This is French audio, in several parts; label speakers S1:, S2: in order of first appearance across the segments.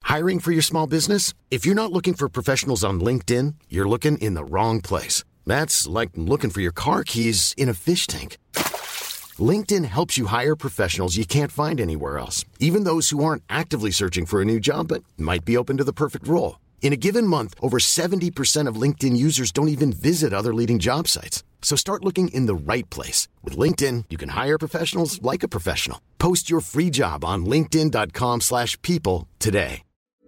S1: Hiring for your small business? If you're not looking for professionals on LinkedIn, you're looking in the wrong place. That's like looking for your car keys in a fish tank. LinkedIn helps you hire professionals you can't find anywhere else, even those who aren't actively searching for a new job but might be open to the perfect role. In a given month, over 70% of LinkedIn users don't even visit other leading job sites. So start looking in the right place. With LinkedIn, you can hire professionals like a professional. Post your free job on linkedin.com/people today.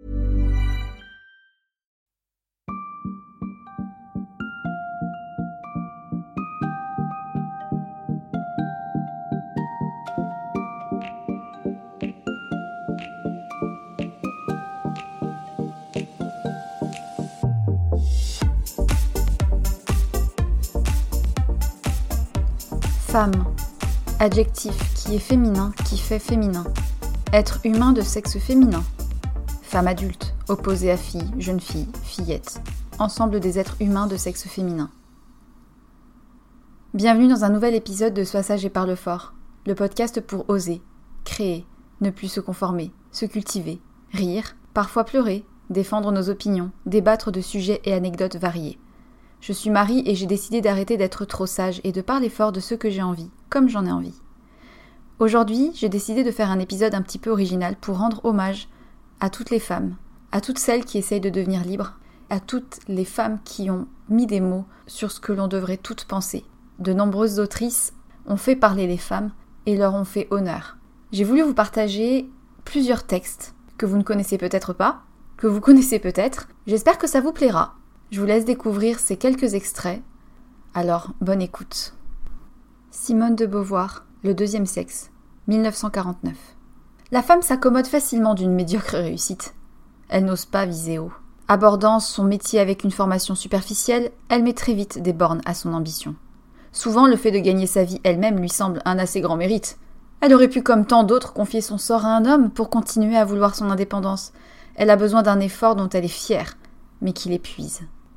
S2: Femme, adjectif qui est féminin, qui fait féminin. Être humain de sexe féminin. Femme adulte, opposée à fille, jeune fille, fillette. Ensemble des êtres humains de sexe féminin. Bienvenue dans un nouvel épisode de Sois sage et parle fort, le podcast pour oser, créer, ne plus se conformer, se cultiver, rire, parfois pleurer, défendre nos opinions, débattre de sujets et anecdotes variés. Je suis Marie et j'ai décidé d'arrêter d'être trop sage et de parler fort de ce que j'ai envie, comme j'en ai envie. Aujourd'hui, j'ai décidé de faire un épisode un petit peu original pour rendre hommage à toutes les femmes, à toutes celles qui essayent de devenir libres, à toutes les femmes qui ont mis des mots sur ce que l'on devrait toutes penser. De nombreuses autrices ont fait parler les femmes et leur ont fait honneur. J'ai voulu vous partager plusieurs textes que vous ne connaissez peut-être pas, que vous connaissez peut-être. J'espère que ça vous plaira. Je vous laisse découvrir ces quelques extraits. Alors, bonne écoute. Simone de Beauvoir, Le deuxième sexe, 1949. La femme s'accommode facilement d'une médiocre réussite. Elle n'ose pas viser haut. Abordant son métier avec une formation superficielle, elle met très vite des bornes à son ambition. Souvent, le fait de gagner sa vie elle-même lui semble un assez grand mérite. Elle aurait pu, comme tant d'autres, confier son sort à un homme pour continuer à vouloir son indépendance. Elle a besoin d'un effort dont elle est fière, mais qui l'épuise.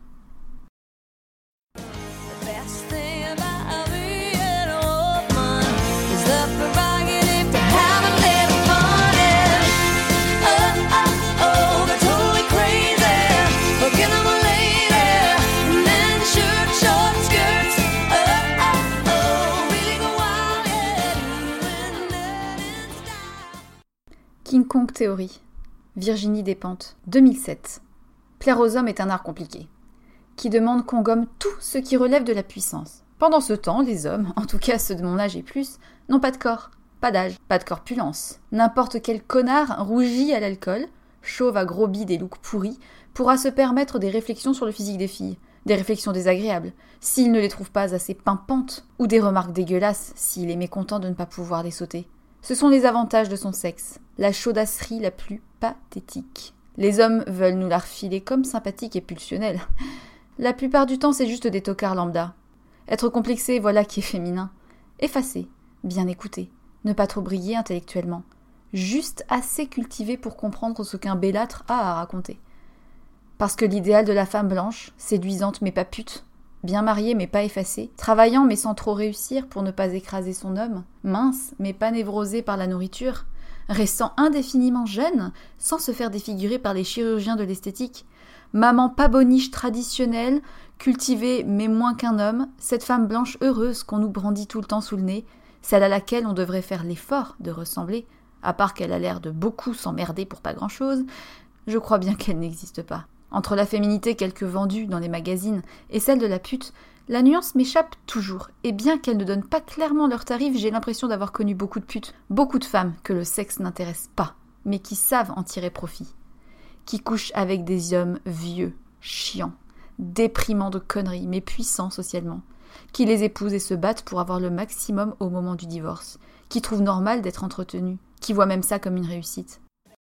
S2: King Kong Theory, Virginie Despentes, 2007. Plaire aux hommes est un art compliqué, qui demande qu'on gomme tout ce qui relève de la puissance. Pendant ce temps, les hommes, en tout cas ceux de mon âge et plus, n'ont pas de corps, pas d'âge, pas de corpulence. N'importe quel connard rougi à l'alcool, chauve à gros bide et look pourri, pourra se permettre des réflexions sur le physique des filles, des réflexions désagréables, s'il ne les trouve pas assez pimpantes, ou des remarques dégueulasses, s'il est mécontent de ne pas pouvoir les sauter. Ce sont les avantages de son sexe, la chaudasserie la plus pathétique. Les hommes veulent nous la refiler comme sympathique et pulsionnelle. La plupart du temps, c'est juste des tocards lambda. Être complexé, voilà qui est féminin. Effacé, bien écouté, ne pas trop briller intellectuellement. Juste assez cultivé pour comprendre ce qu'un bellâtre a à raconter. Parce que l'idéal de la femme blanche, séduisante mais pas pute, bien mariée mais pas effacée, travaillant mais sans trop réussir pour ne pas écraser son homme, mince mais pas névrosée par la nourriture, restant indéfiniment jeune sans se faire défigurer par les chirurgiens de l'esthétique, maman pas boniche traditionnelle, cultivée mais moins qu'un homme, cette femme blanche heureuse qu'on nous brandit tout le temps sous le nez, celle à laquelle on devrait faire l'effort de ressembler, à part qu'elle a l'air de beaucoup s'emmerder pour pas grand-chose, je crois bien qu'elle n'existe pas. Entre la féminité quelque vendue dans les magazines et celle de la pute, la nuance m'échappe toujours, et bien qu'elles ne donnent pas clairement leur tarif, j'ai l'impression d'avoir connu beaucoup de putes, beaucoup de femmes que le sexe n'intéresse pas, mais qui savent en tirer profit, qui couchent avec des hommes vieux, chiants, déprimants de conneries, mais puissants socialement, qui les épousent et se battent pour avoir le maximum au moment du divorce, qui trouvent normal d'être entretenues, qui voient même ça comme une réussite.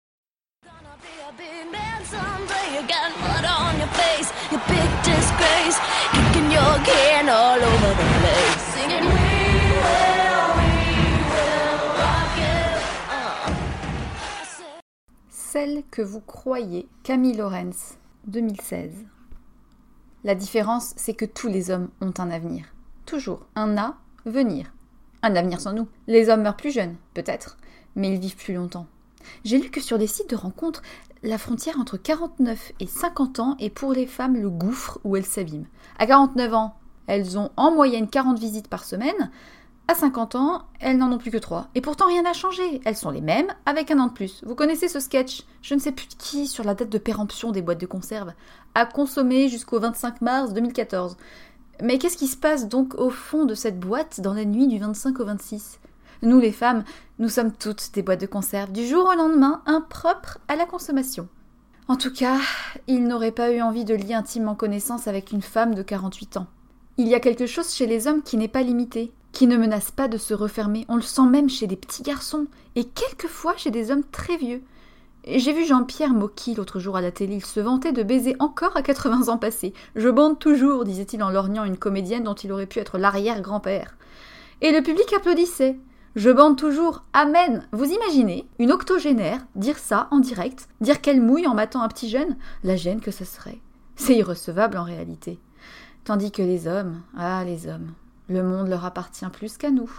S2: Celle que vous croyez, Camille Laurens, 2016. La différence, c'est que tous les hommes ont un avenir. Toujours un avenir. Un avenir sans nous. Les hommes meurent plus jeunes, peut-être, mais ils vivent plus longtemps. J'ai lu que sur les sites de rencontres, La frontière entre 49 et 50 ans est pour les femmes le gouffre où elles s'abîment. À 49 ans, elles ont en moyenne 40 visites par semaine. À 50 ans, elles n'en ont plus que 3. Et pourtant, rien n'a changé. Elles sont les mêmes, avec un an de plus. Vous connaissez ce sketch ? Je ne sais plus de qui, sur la date de péremption des boîtes de conserve, à consommer jusqu'au 25 mars 2014. Mais qu'est-ce qui se passe donc au fond de cette boîte dans la nuit du 25 au 26 ? Nous, les femmes, nous sommes toutes des boîtes de conserve, du jour au lendemain, impropres à la consommation. En tout cas, il n'aurait pas eu envie de lier intimement connaissance avec une femme de 48 ans. Il y a quelque chose chez les hommes qui n'est pas limité, qui ne menace pas de se refermer. On le sent même chez des petits garçons, et quelquefois chez des hommes très vieux. J'ai vu Jean-Pierre Mocky l'autre jour à la télé, il se vantait de baiser encore à 80 ans passés. « Je bande toujours », disait-il en lorgnant une comédienne dont il aurait pu être l'arrière-grand-père. Et le public applaudissait. « Je bande toujours, amen !» Vous imaginez une octogénaire dire ça en direct, dire qu'elle mouille en matant un petit jeune ? La gêne que ce serait. C'est irrecevable en réalité. Tandis que les hommes, les hommes, le monde leur appartient plus qu'à nous.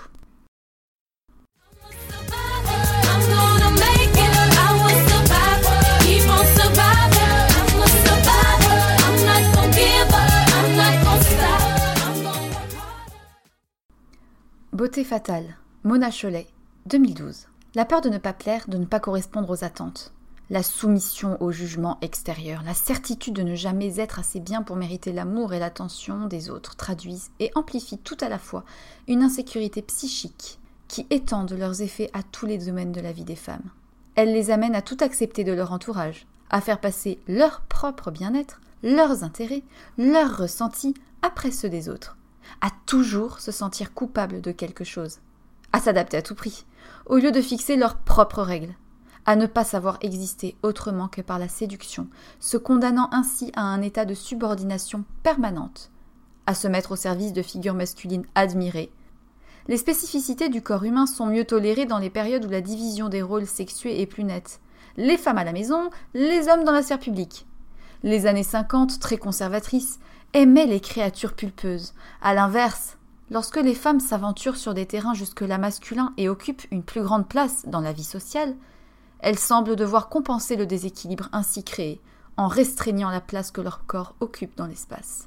S2: Beauté fatale, Mona Chollet, 2012. La peur de ne pas plaire, de ne pas correspondre aux attentes. La soumission au jugement extérieur, la certitude de ne jamais être assez bien pour mériter l'amour et l'attention des autres traduisent et amplifient tout à la fois une insécurité psychique qui étendent leurs effets à tous les domaines de la vie des femmes. Elles les amènent à tout accepter de leur entourage, à faire passer leur propre bien-être, leurs intérêts, leurs ressentis après ceux des autres, à toujours se sentir coupable de quelque chose, à s'adapter à tout prix, au lieu de fixer leurs propres règles, à ne pas savoir exister autrement que par la séduction, se condamnant ainsi à un état de subordination permanente, à se mettre au service de figures masculines admirées. Les spécificités du corps humain sont mieux tolérées dans les périodes où la division des rôles sexués est plus nette. Les femmes à la maison, les hommes dans la sphère publique. Les années 50, très conservatrices, aimaient les créatures pulpeuses. À l'inverse, lorsque les femmes s'aventurent sur des terrains jusque-là masculins et occupent une plus grande place dans la vie sociale, elles semblent devoir compenser le déséquilibre ainsi créé, en restreignant la place que leur corps occupe dans l'espace.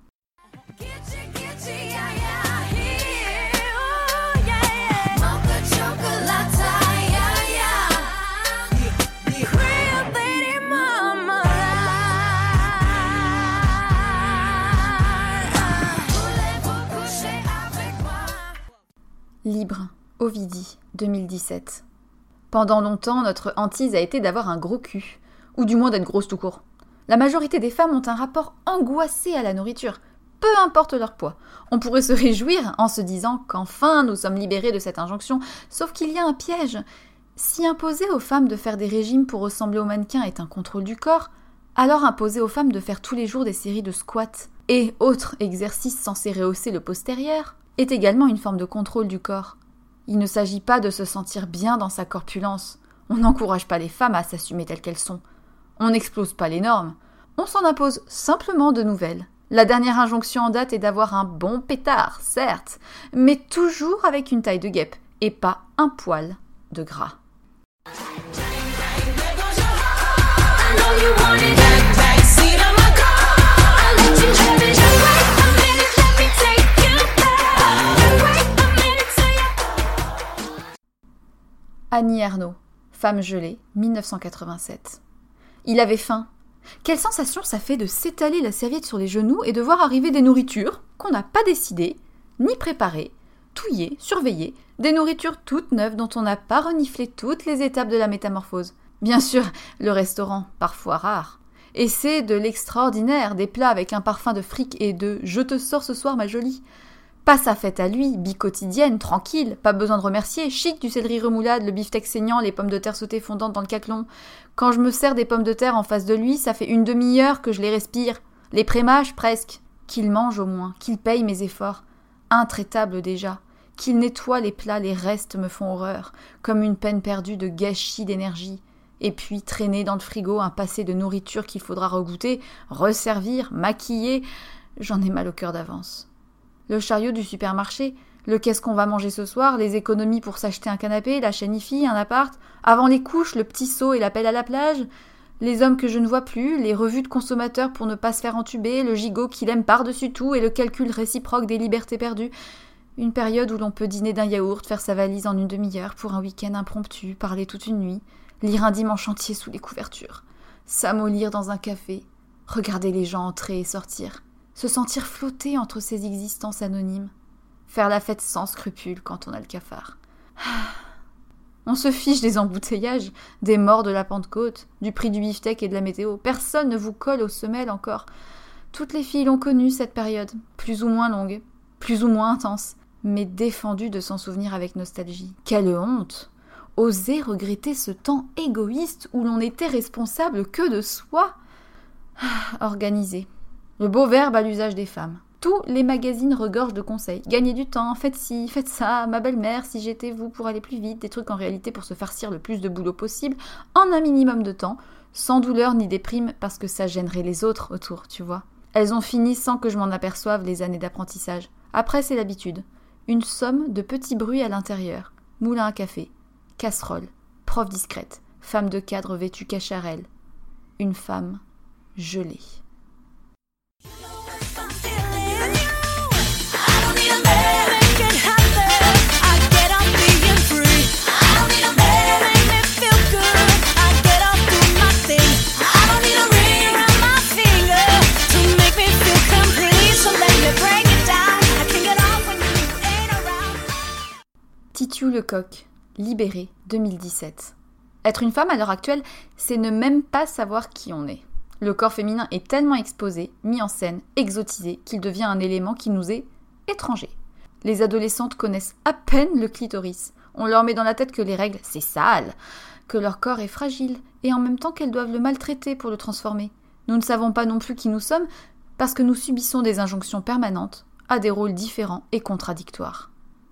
S2: Libre, Ovidie, 2017. Pendant longtemps, notre hantise a été d'avoir un gros cul, ou du moins d'être grosse tout court. La majorité des femmes ont un rapport angoissé à la nourriture, peu importe leur poids. On pourrait se réjouir en se disant qu'enfin nous sommes libérés de cette injonction, sauf qu'il y a un piège. Si imposer aux femmes de faire des régimes pour ressembler aux mannequins est un contrôle du corps, alors imposer aux femmes de faire tous les jours des séries de squats et autres exercices censés rehausser le postérieur est également une forme de contrôle du corps. Il ne s'agit pas de se sentir bien dans sa corpulence. On n'encourage pas les femmes à s'assumer telles qu'elles sont. On n'explose pas les normes. On s'en impose simplement de nouvelles. La dernière injonction en date est d'avoir un bon pétard, certes, mais toujours avec une taille de guêpe et pas un poil de gras. Annie Ernaux, Femme gelée, 1987. Il avait faim. Quelle sensation ça fait de s'étaler la serviette sur les genoux et de voir arriver des nourritures qu'on n'a pas décidées, ni préparées, touillées, surveillées, des nourritures toutes neuves dont on n'a pas reniflé toutes les étapes de la métamorphose. Bien sûr, le restaurant, parfois rare. Et c'est de l'extraordinaire, des plats avec un parfum de fric et de « je te sors ce soir ma jolie ». Pas sa fête à lui, bi-quotidienne, tranquille, pas besoin de remercier, chic du céleri remoulade, le beefsteak saignant, les pommes de terre sautées fondantes dans le caclon. Quand je me sers des pommes de terre en face de lui, ça fait une demi-heure que je les respire. Les prémâches, presque. Qu'il mange au moins, qu'il paye mes efforts. Intraitable déjà. Qu'il nettoie les plats, les restes me font horreur, comme une peine perdue de gâchis d'énergie. Et puis traîner dans le frigo un passé de nourriture qu'il faudra regoûter, resservir, maquiller. J'en ai mal au cœur d'avance. Le chariot du supermarché, le qu'est-ce qu'on va manger ce soir, les économies pour s'acheter un canapé, la chaîne IFI, un appart, avant les couches, le petit seau et l'appel à la plage, Les hommes que je ne vois plus, les revues de consommateurs pour ne pas se faire entuber, le gigot qu'il aime par-dessus tout et le calcul réciproque des libertés perdues. Une période où l'on peut dîner d'un yaourt, faire sa valise en une demi-heure pour un week-end impromptu, parler toute une nuit, lire un dimanche entier sous les couvertures, s'amollir dans un café, regarder les gens entrer et sortir, se sentir flotter entre ces existences anonymes, faire la fête sans scrupule quand on a le cafard. On se fiche des embouteillages, des morts de la Pentecôte, du prix du beefsteak et de la météo. Personne ne vous colle aux semelles encore. Toutes les filles l'ont connue cette période, plus ou moins longue, plus ou moins intense, mais défendu de s'en souvenir avec nostalgie. Quelle honte! Oser regretter ce temps égoïste où l'on n'était responsable que de soi. Organisé. Le beau verbe à l'usage des femmes. Tous les magazines regorgent de conseils. Gagnez du temps, faites ci, faites ça, ma belle-mère, si j'étais vous pour aller plus vite, des trucs en réalité pour se farcir le plus de boulot possible, en un minimum de temps, sans douleur ni déprime, parce que ça gênerait les autres autour, tu vois. Elles ont fini sans que je m'en aperçoive les années d'apprentissage. Après, c'est l'habitude. Une somme de petits bruits à l'intérieur. Moulin à café, casserole, prof discrète, femme de cadre vêtue cacharelle. Une femme gelée. Titu Lecoq, Libéré, 2017. Être une femme à l'heure actuelle, c'est ne même pas savoir qui on est. Le corps féminin est tellement exposé, mis en scène, exotisé, qu'il devient un élément qui nous est étranger. Les adolescentes connaissent à peine le clitoris. On leur met dans la tête que les règles, c'est sale, que leur corps est fragile, et en même temps qu'elles doivent le maltraiter pour le transformer. Nous ne savons pas non plus qui nous sommes, parce que nous subissons des injonctions permanentes, à des rôles différents et contradictoires.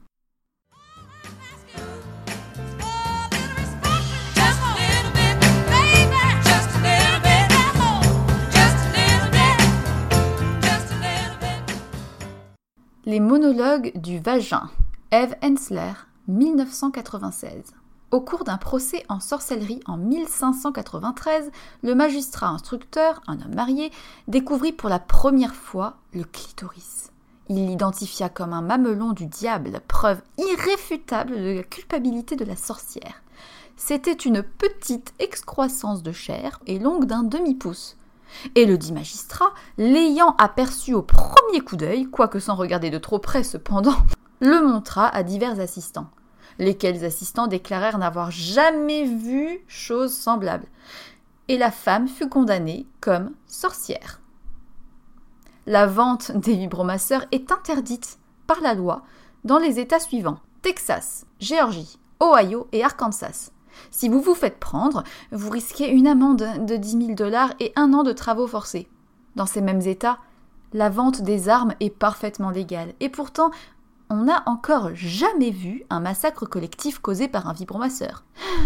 S2: Les monologues du vagin. Eve Ensler, 1996. Au cours d'un procès en sorcellerie en 1593, le magistrat instructeur, un homme marié, découvrit pour la première fois le clitoris. Il l'identifia comme un mamelon du diable, preuve irréfutable de la culpabilité de la sorcière. C'était une petite excroissance de chair et longue d'un demi-pouce. Et le dit magistrat, l'ayant aperçu au premier coup d'œil, quoique sans regarder de trop près cependant, le montra à divers assistants, lesquels assistants déclarèrent n'avoir jamais vu chose semblable. Et la femme fut condamnée comme sorcière. La vente des vibromasseurs est interdite par la loi dans les États suivants: Texas, Géorgie, Ohio et Arkansas. Si vous vous faites prendre, vous risquez une amende de $10 000 et 1 an de travaux forcés. Dans ces mêmes États, la vente des armes est parfaitement légale. Et pourtant, on n'a encore jamais vu un massacre collectif causé par un vibromasseur.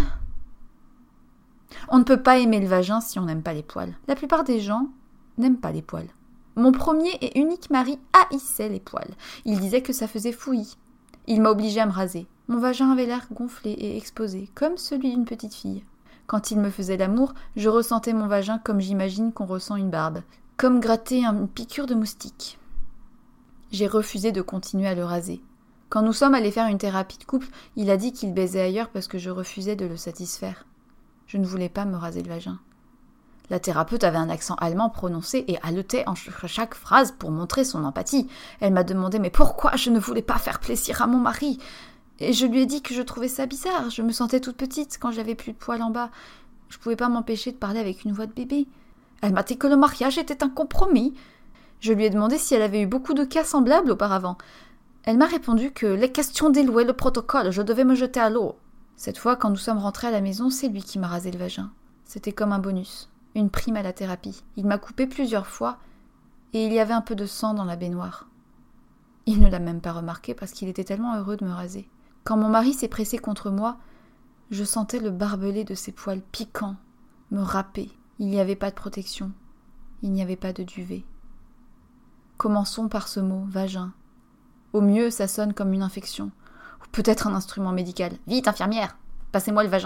S2: On ne peut pas aimer le vagin si on n'aime pas les poils. La plupart des gens n'aiment pas les poils. Mon premier et unique mari haïssait les poils. Il disait que ça faisait fouillis. Il m'a obligée à me raser. Mon vagin avait l'air gonflé et exposé, comme celui d'une petite fille. Quand il me faisait l'amour, je ressentais mon vagin comme j'imagine qu'on ressent une barbe, comme gratter une piqûre de moustique. J'ai refusé de continuer à le raser. Quand nous sommes allés faire une thérapie de couple, il a dit qu'il baisait ailleurs parce que je refusais de le satisfaire. Je ne voulais pas me raser le vagin. La thérapeute avait un accent allemand prononcé et haletait en chaque phrase pour montrer son empathie. Elle m'a demandé mais pourquoi je ne voulais pas faire plaisir à mon mari. Et je lui ai dit que je trouvais ça bizarre. Je me sentais toute petite quand j'avais plus de poils en bas. Je pouvais pas m'empêcher de parler avec une voix de bébé. Elle m'a dit que le mariage était un compromis. Je lui ai demandé si elle avait eu beaucoup de cas semblables auparavant. Elle m'a répondu que les questions délouaient le protocole, je devais me jeter à l'eau. Cette fois, quand nous sommes rentrés à la maison, c'est lui qui m'a rasé le vagin. C'était comme un bonus, une prime à la thérapie. Il m'a coupé plusieurs fois et il y avait un peu de sang dans la baignoire. Il ne l'a même pas remarqué parce qu'il était tellement heureux de me raser. Quand mon mari s'est pressé contre moi, je sentais le barbelé de ses poils piquants me râper. Il n'y avait pas de protection. Il n'y avait pas de duvet. Commençons par ce mot, vagin. Au mieux, ça sonne comme une infection. Ou peut-être un instrument médical. Vite, infirmière, passez-moi le vagin.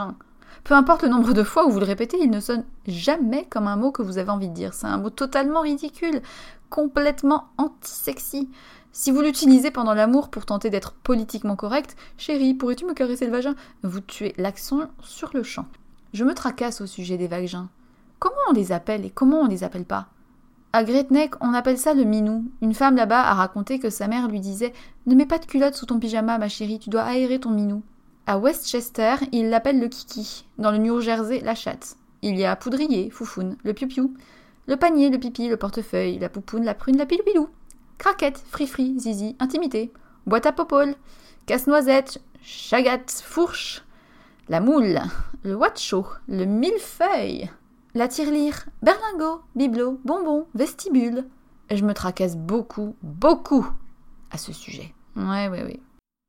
S2: Peu importe le nombre de fois où vous le répétez, il ne sonne jamais comme un mot que vous avez envie de dire. C'est un mot totalement ridicule, complètement anti-sexy. Si vous l'utilisez pendant l'amour pour tenter d'être politiquement correct, « Chérie, pourrais-tu me caresser le vagin ?» vous tuez l'accent sur le champ. Je me tracasse au sujet des vagins. Comment on les appelle et comment on les appelle pas ? À Greatneck, on appelle ça le minou. Une femme là-bas a raconté que sa mère lui disait « Ne mets pas de culotte sous ton pyjama, ma chérie, tu dois aérer ton minou. » À Westchester, ils l'appellent le kiki. Dans le New Jersey, la chatte. Il y a poudrier, foufoune, le piou-piou, le panier, le pipi, le portefeuille, la poupoune, la prune, la pilou-pilou. Craquette, frifri, zizi, intimité, boîte à popole, casse-noisette, chagate, fourche, la moule, le watcho, le millefeuille, la tirelire, berlingot, bibelot, bonbon, vestibule. Je me tracasse beaucoup à ce sujet. Ouais.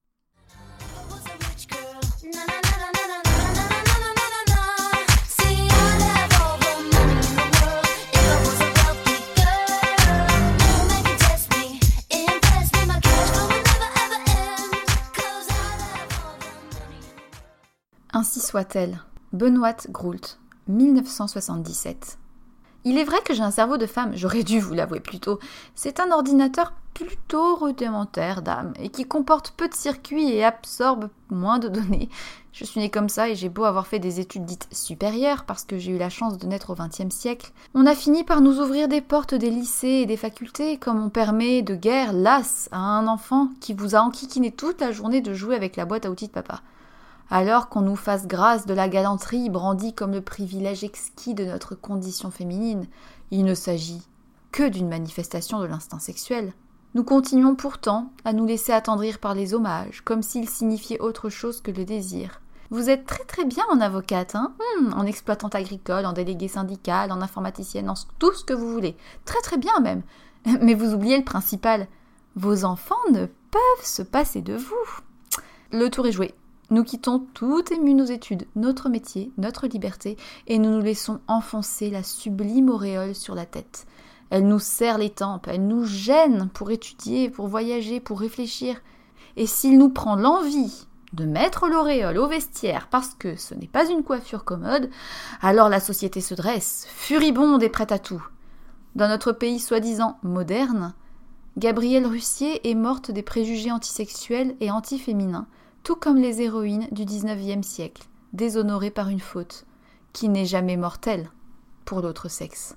S2: Ainsi soit-elle. Benoît Groult, 1977. Il est vrai que j'ai un cerveau de femme, j'aurais dû vous l'avouer plus tôt. C'est un ordinateur plutôt rudimentaire d'âme et qui comporte peu de circuits et absorbe moins de données. Je suis née comme ça et j'ai beau avoir fait des études dites supérieures parce que j'ai eu la chance de naître au XXe siècle. On a fini par nous ouvrir des portes des lycées et des facultés comme on permet de guerre lasse à un enfant qui vous a enquiquiné toute la journée de jouer avec la boîte à outils de papa. Alors qu'on nous fasse grâce de la galanterie brandie comme le privilège exquis de notre condition féminine, il ne s'agit que d'une manifestation de l'instinct sexuel. Nous continuons pourtant à nous laisser attendrir par les hommages, comme s'ils signifiaient autre chose que le désir. Vous êtes très bien en avocate, en exploitante agricole, en déléguée syndicale, en informaticienne, en tout ce que vous voulez. Très bien même. Mais vous oubliez le principal. Vos enfants ne peuvent se passer de vous. Le tour est joué. Nous quittons tout ému nos études, notre métier, notre liberté, et nous nous laissons enfoncer la sublime auréole sur la tête. Elle nous serre les tempes, elle nous gêne pour étudier, pour voyager, pour réfléchir. Et s'il nous prend l'envie de mettre l'auréole au vestiaire parce que ce n'est pas une coiffure commode, alors la société se dresse, furibonde et prête à tout. Dans notre pays soi-disant moderne, Gabrielle Russier est morte des préjugés antisexuels et antiféminins, tout comme les héroïnes du XIXe siècle, déshonorées par une faute, qui n'est jamais mortelle pour l'autre sexe.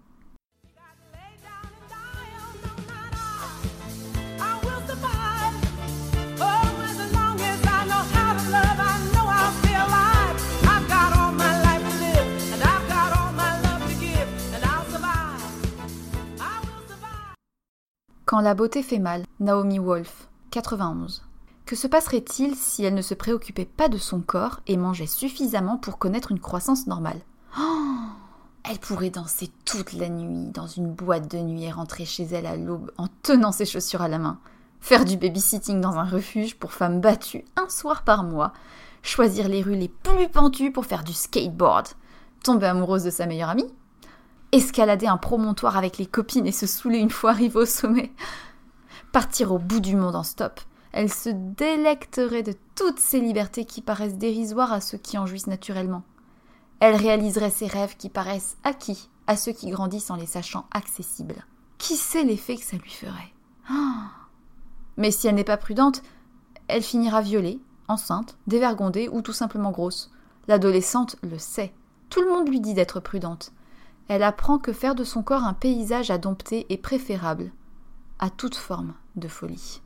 S2: Quand la beauté fait mal, Naomi Wolf, 91. Que se passerait-il si elle ne se préoccupait pas de son corps et mangeait suffisamment pour connaître une croissance normale ? Elle pourrait danser toute la nuit dans une boîte de nuit et rentrer chez elle à l'aube en tenant ses chaussures à la main, faire du babysitting dans un refuge pour femmes battues un soir par mois, choisir les rues les plus pentues pour faire du skateboard, tomber amoureuse de sa meilleure amie, escalader un promontoire avec les copines et se saouler une fois arrivée au sommet, partir au bout du monde en stop. Elle se délecterait de toutes ces libertés qui paraissent dérisoires à ceux qui en jouissent naturellement. Elle réaliserait ses rêves qui paraissent acquis à ceux qui grandissent en les sachant accessibles. Qui sait l'effet que ça lui ferait ? Mais si elle n'est pas prudente, elle finira violée, enceinte, dévergondée ou tout simplement grosse. L'adolescente le sait. Tout le monde lui dit d'être prudente. Elle apprend que faire de son corps un paysage à dompter est préférable à toute forme de folie.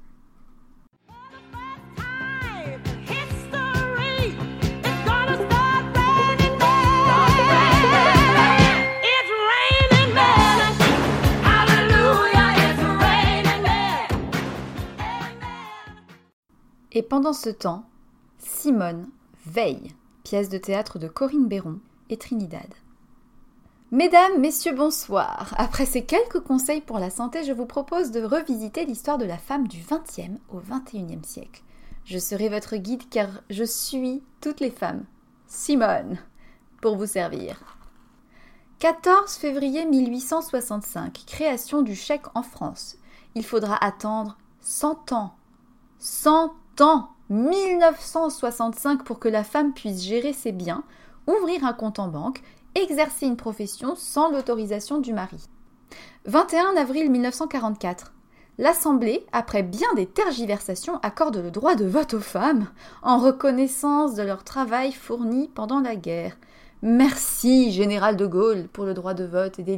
S2: Et pendant ce temps, Simone veille, pièce de théâtre de Corinne Béron et Trinidad. Mesdames, messieurs, bonsoir. Après ces quelques conseils pour la santé, je vous propose de revisiter l'histoire de la femme du XXe au XXIe siècle. Je serai votre guide car je suis toutes les femmes. Simone, pour vous servir. 14 février 1865, création du chèque en France. Il faudra attendre 100 ans. 100 ans 1965 pour que la femme puisse gérer ses biens, ouvrir un compte en banque, exercer une profession sans l'autorisation du mari. 21 avril 1944. L'Assemblée, après bien des tergiversations, accorde le droit de vote aux femmes en reconnaissance de leur travail fourni pendant la guerre. Merci, général de Gaulle, pour le droit de vote et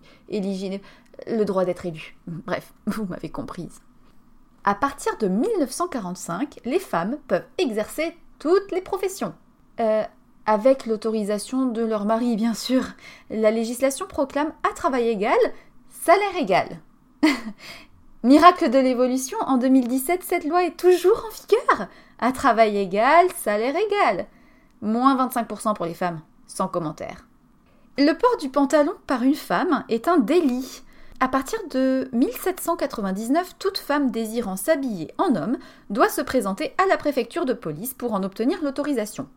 S2: le droit d'être élu. Bref, vous m'avez comprise. À partir de 1945, les femmes peuvent exercer toutes les professions. Avec l'autorisation de leur mari, bien sûr. La législation proclame à travail égal, salaire égal. Miracle de l'évolution, en 2017, cette loi est toujours en vigueur. À travail égal, salaire égal. Moins 25% pour les femmes, sans commentaire. Le port du pantalon par une femme est un délit. À partir de 1799, toute femme désirant s'habiller en homme doit se présenter à la préfecture de police pour en obtenir l'autorisation.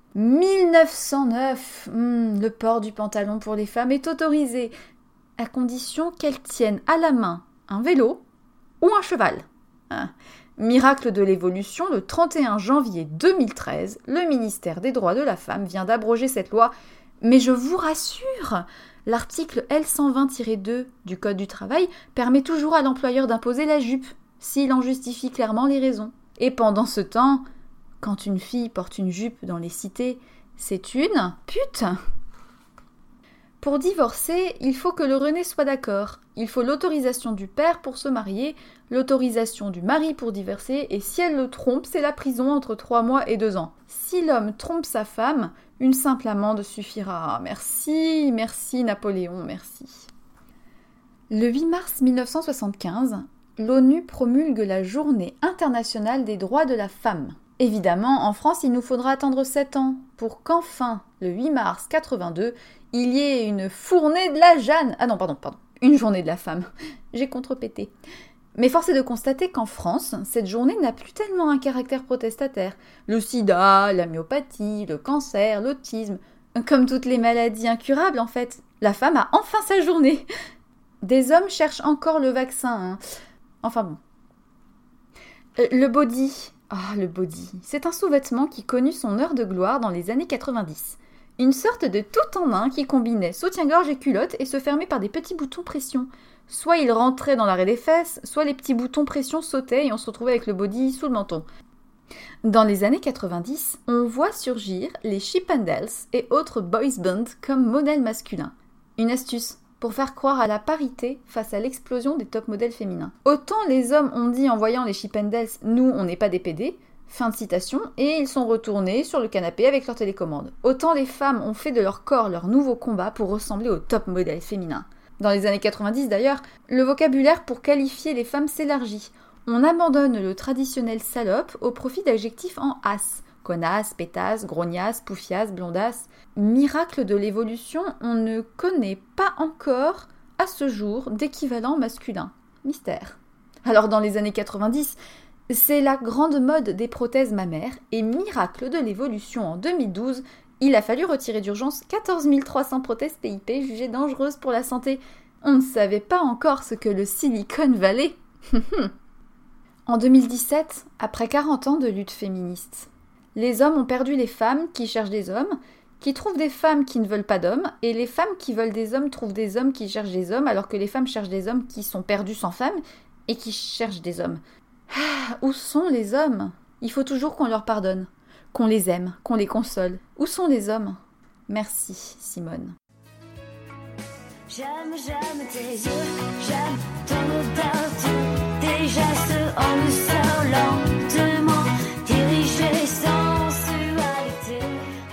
S2: 1909, le port du pantalon pour les femmes est autorisé, à condition qu'elles tiennent à la main un vélo ou un cheval. Miracle de l'évolution, le 31 janvier 2013, le ministère des Droits de la Femme vient d'abroger cette loi, mais je vous rassure, l'article L120-2 du Code du travail permet toujours à l'employeur d'imposer la jupe, s'il en justifie clairement les raisons. Et pendant ce temps, quand une fille porte une jupe dans les cités, c'est une pute. Pour divorcer, il faut que le René soit d'accord. Il faut l'autorisation du père pour se marier, l'autorisation du mari pour divorcer, et si elle le trompe, c'est la prison entre 3 mois et 2 ans. Si l'homme trompe sa femme, une simple amende suffira. Merci, merci Napoléon, merci. Le 8 mars 1975, l'ONU promulgue la Journée internationale des droits de la femme. Évidemment, en France, il nous faudra attendre 7 ans pour qu'enfin, le 8 mars 82, il y ait une fournée de la Jeanne. Ah non, pardon, une journée de la femme. J'ai contrepété. Mais force est de constater qu'en France, cette journée n'a plus tellement un caractère protestataire. Le sida, la myopathie, le cancer, l'autisme, comme toutes les maladies incurables en fait, la femme a enfin sa journée. Des hommes cherchent encore le vaccin. Enfin bon. Le body. Le body. C'est un sous-vêtement qui connut son heure de gloire dans les années 90. Une sorte de tout en un qui combinait soutien-gorge et culotte et se fermait par des petits boutons pression. Soit il rentrait dans l'arrêt des fesses, soit les petits boutons pression sautaient et on se retrouvait avec le body sous le menton. Dans les années 90, on voit surgir les Chippendales et autres boys bands comme modèles masculins. Une astuce pour faire croire à la parité face à l'explosion des top modèles féminins. Autant les hommes ont dit en voyant les Chippendales « nous, on n'est pas des PD », fin de citation, et ils sont retournés sur le canapé avec leur télécommande. Autant les femmes ont fait de leur corps leur nouveau combat pour ressembler aux top modèles féminins. Dans les années 90 d'ailleurs, le vocabulaire pour qualifier les femmes s'élargit. On abandonne le traditionnel salope au profit d'adjectifs en as. Connasse, pétasse, grognasse, poufiasse, blondasse. Miracle de l'évolution, on ne connaît pas encore, à ce jour, d'équivalent masculin. Mystère. Alors dans les années 90, c'est la grande mode des prothèses mammaires, et miracle de l'évolution en 2012, il a fallu retirer d'urgence 14 300 prothèses PIP jugées dangereuses pour la santé. On ne savait pas encore ce que le Silicon Valley. En 2017, après 40 ans de lutte féministe, les hommes ont perdu les femmes qui cherchent des hommes, qui trouvent des femmes qui ne veulent pas d'hommes, et les femmes qui veulent des hommes trouvent des hommes qui cherchent des hommes, alors que les femmes cherchent des hommes qui sont perdus sans femmes et qui cherchent des hommes. Où sont les hommes ? Il faut toujours qu'on leur pardonne, qu'on les aime, qu'on les console. Où sont les hommes ? Merci, Simone.
S3: J'aime tes yeux, j'aime ton odeur, tes gestes en douceur, lentement dirigés, sensualité.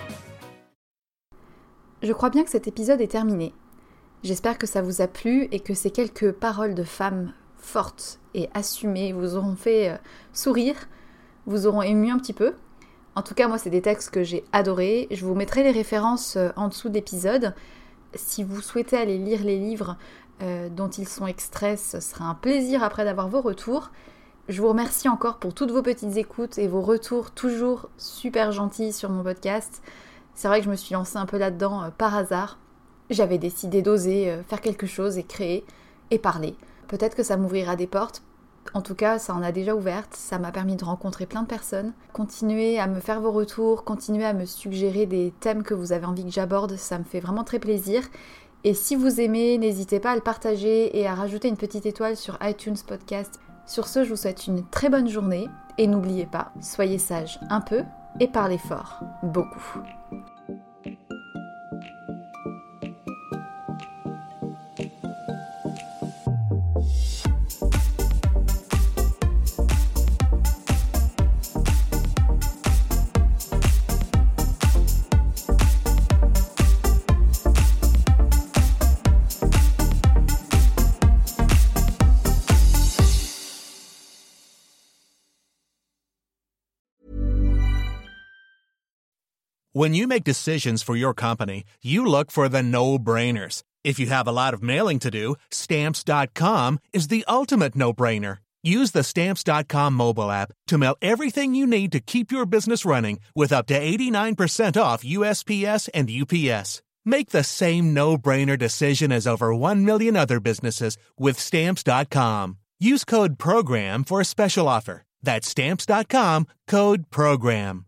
S2: Je crois bien que cet épisode est terminé. J'espère que ça vous a plu et que ces quelques paroles de femmes fortes et assumées vous auront fait sourire, vous auront ému un petit peu. En tout cas, moi, c'est des textes que j'ai adorés. Je vous mettrai les références en dessous de l'épisode. Si vous souhaitez aller lire les livres dont ils sont extraits, ce sera un plaisir après d'avoir vos retours. Je vous remercie encore pour toutes vos petites écoutes et vos retours toujours super gentils sur mon podcast. C'est vrai que je me suis lancée un peu là-dedans par hasard. J'avais décidé d'oser faire quelque chose et créer et parler. Peut-être que ça m'ouvrira des portes, En tout cas, ça en a déjà ouverte, ça m'a permis de rencontrer plein de personnes. Continuez à me faire vos retours, continuez à me suggérer des thèmes que vous avez envie que j'aborde, ça me fait vraiment très plaisir. Et si vous aimez, n'hésitez pas à le partager et à rajouter une petite étoile sur iTunes Podcast. Sur ce, je vous souhaite une très bonne journée et n'oubliez pas, soyez sages un peu et parlez fort, beaucoup.
S4: When you make decisions for your company, you look for the no-brainers. If you have a lot of mailing to do, Stamps.com is the ultimate no-brainer. Use the Stamps.com mobile app to mail everything you need to keep your business running with up to 89% off USPS and UPS. Make the same no-brainer decision as over 1 million other businesses with Stamps.com. Use code PROGRAM for a special offer. That's Stamps.com, code PROGRAM.